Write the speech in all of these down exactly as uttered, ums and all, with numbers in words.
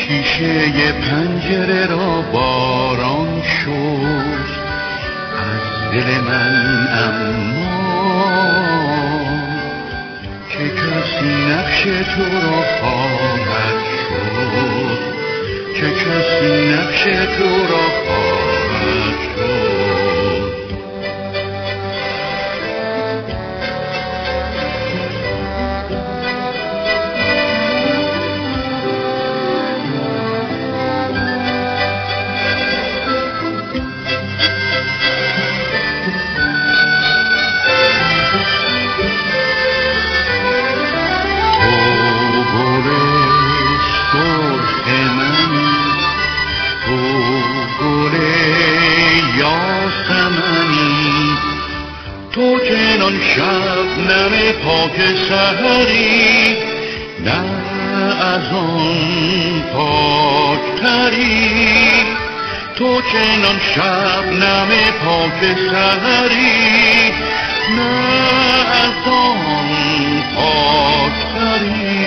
شیشه پنجره را باران شد از دل من، اما که کسی نقش تو را خواهد شد، که کسی نقش تو را خواهد شد. تو چنان شبنم پاک سحری، نه از آن پاکتری. تو چنان شبنم پاک سحری، نه از آن پاکتری.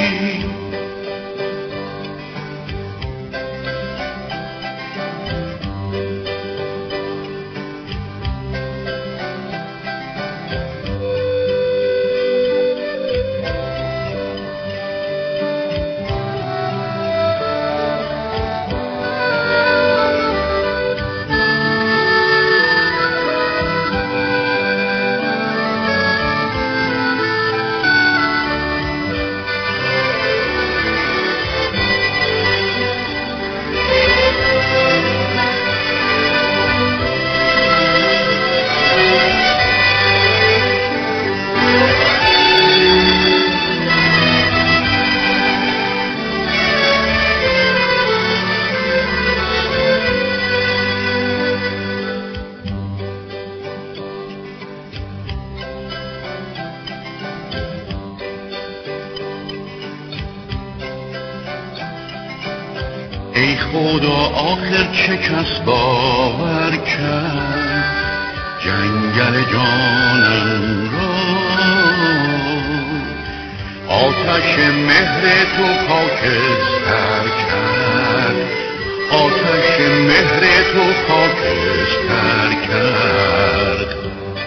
ای خدا آخر چه کس باور کرد جنگل جانم را؟ آتش مهر تو خاکستر کرد، آتش مهر تو خاکستر کرد.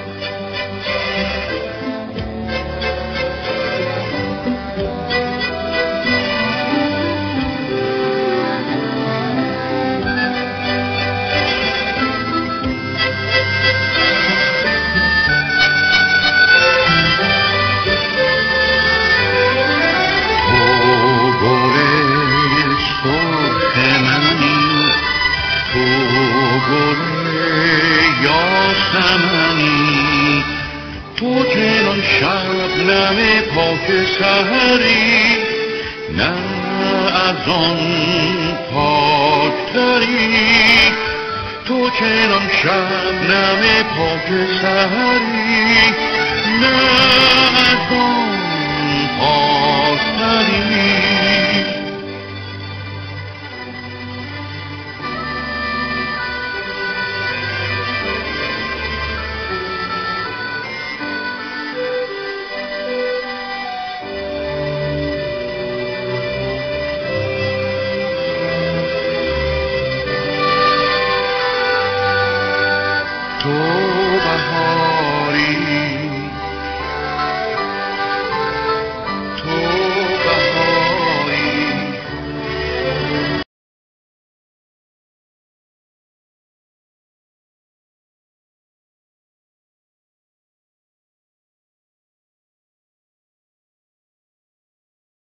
تو چنان شبنم پاک سحری، نه از آن پاکتری. تو چنان شبنم پاک سحری، نه از آن پاکتری. تو